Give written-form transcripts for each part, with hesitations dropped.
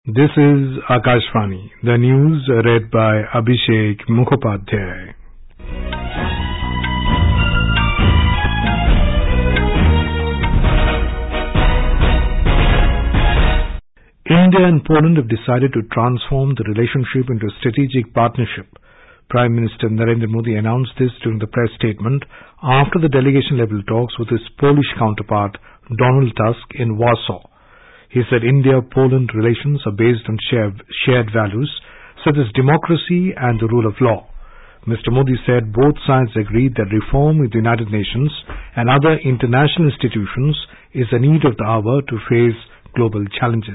This is Akashvani, the news read by Abhishek Mukhopadhyay. India and Poland have decided to transform the relationship into a strategic partnership. Prime Minister Narendra Modi announced this during the press statement after the delegation-level talks with his Polish counterpart Donald Tusk in Warsaw. He said India-Poland relations are based on shared values such as democracy and the rule of law. Mr. Modi said both sides agreed that reform with the United Nations and other international institutions is a need of the hour to face global challenges.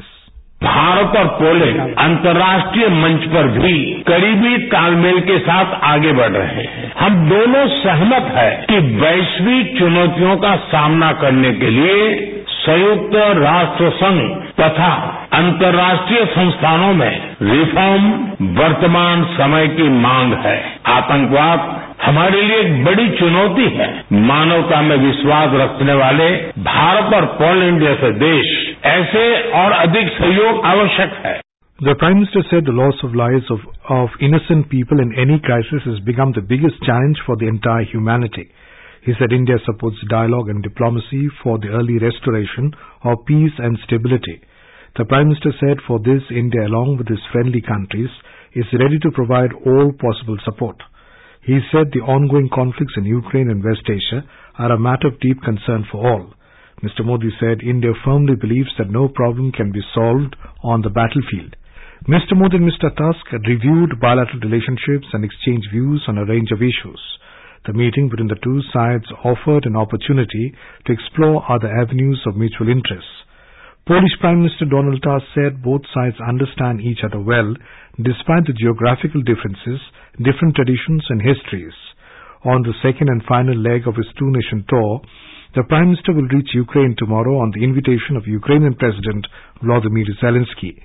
Bharat और Poland अंतर्राष्ट्रीय मंच पर भी करीबी तालमेल के साथ आगे बढ़ रहे हैं। हम दोनों सहमत हैं कि वैश्विक चुनौतियों का सामना करने के लिए संयुक्त राष्ट्र संघ तथा अंतर्राष्ट्रीय संस्थानों में रिफॉर्म वर्तमान समय की मांग है। आतंकवाद हमारे लिए एक बड़ी चुनौती है। मानवता में विश्वास रखने वाले भारत और पोलैंड जैसे देश ऐसे और अधिक सहयोग आवश्यक है। The Prime Minister said the loss of lives of innocent people in any crisis has become the biggest challenge for the entire humanity. He said India supports dialogue and diplomacy for the early restoration of peace and stability. The Prime Minister said for this, India, along with its friendly countries, is ready to provide all possible support. He said the ongoing conflicts in Ukraine and West Asia are a matter of deep concern for all. Mr. Modi said India firmly believes that no problem can be solved on the battlefield. Mr. Modi and Mr. Tusk reviewed bilateral relationships and exchanged views on a range of issues. The meeting between the two sides offered an opportunity to explore other avenues of mutual interest. Polish Prime Minister Donald Tusk said both sides understand each other well despite the geographical differences, different traditions and histories. On the second and final leg of his two-nation tour, the Prime Minister will reach Ukraine tomorrow on the invitation of Ukrainian President Volodymyr Zelensky.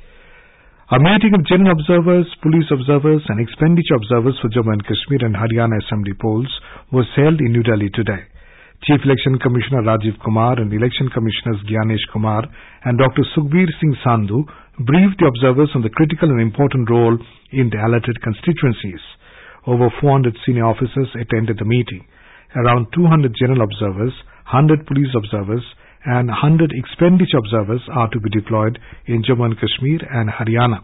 A meeting of general observers, police observers and expenditure observers for Jammu and Kashmir and Haryana Assembly polls was held in New Delhi today. Chief Election Commissioner Rajiv Kumar and Election Commissioners Gyanesh Kumar and Dr. Sukhbir Singh Sandhu briefed the observers on the critical and important role in the allotted constituencies. Over 400 senior officers attended the meeting. Around 200 general observers, 100 police observers and 100 expenditure observers are to be deployed in Jammu and Kashmir and Haryana.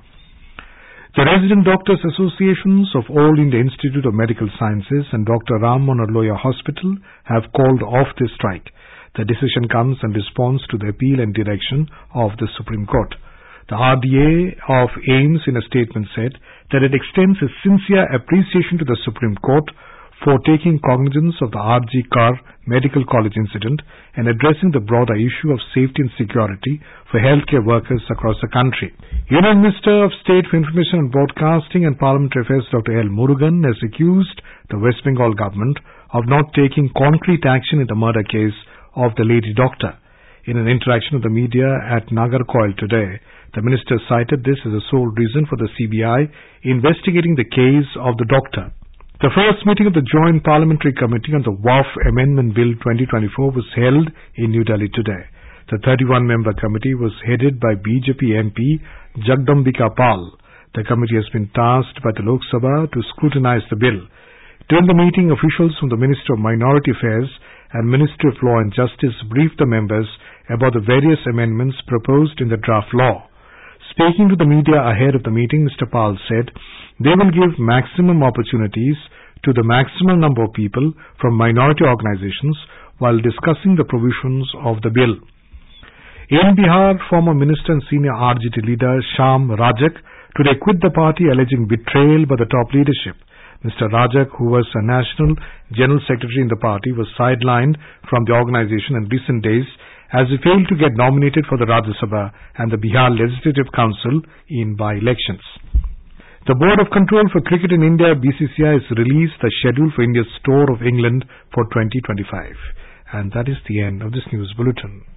The Resident Doctors Associations of All India Institute of Medical Sciences and Dr. Ram Manohar Lohia Hospital have called off the strike. The decision comes in response to the appeal and direction of the Supreme Court. The RDA of AIIMS in a statement said that it extends its sincere appreciation to the Supreme Court for taking cognizance of the RG Kar Medical College incident and addressing the broader issue of safety and security for healthcare workers across the country. Union Minister of State for Information and Broadcasting and Parliamentary Affairs Dr. L. Murugan has accused the West Bengal government of not taking concrete action in the murder case of the lady doctor. In an interaction with the media at Nagarcoil today, the minister cited this as the sole reason for the CBI investigating the case of the doctor. The first meeting of the Joint Parliamentary Committee on the WAF Amendment Bill 2024 was held in New Delhi today. The 31-member committee was headed by BJP MP Jagdambika Pal. The committee has been tasked by the Lok Sabha to scrutinize the bill. During the meeting, officials from the Ministry of Minority Affairs and Ministry of Law and Justice briefed the members about the various amendments proposed in the draft law. Speaking to the media ahead of the meeting, Mr. Pal said they will give maximum opportunities to the maximum number of people from minority organizations while discussing the provisions of the bill. In Bihar, former minister and senior RJD leader Sham Rajak today quit the party alleging betrayal by the top leadership. Mr. Rajak, who was a national general secretary in the party, was sidelined from the organization in recent days as he failed to get nominated for the Rajya Sabha and the Bihar Legislative Council in by-elections. The Board of Control for Cricket in India, BCCI, has released the schedule for India's tour of England for 2025. And that is the end of this news bulletin.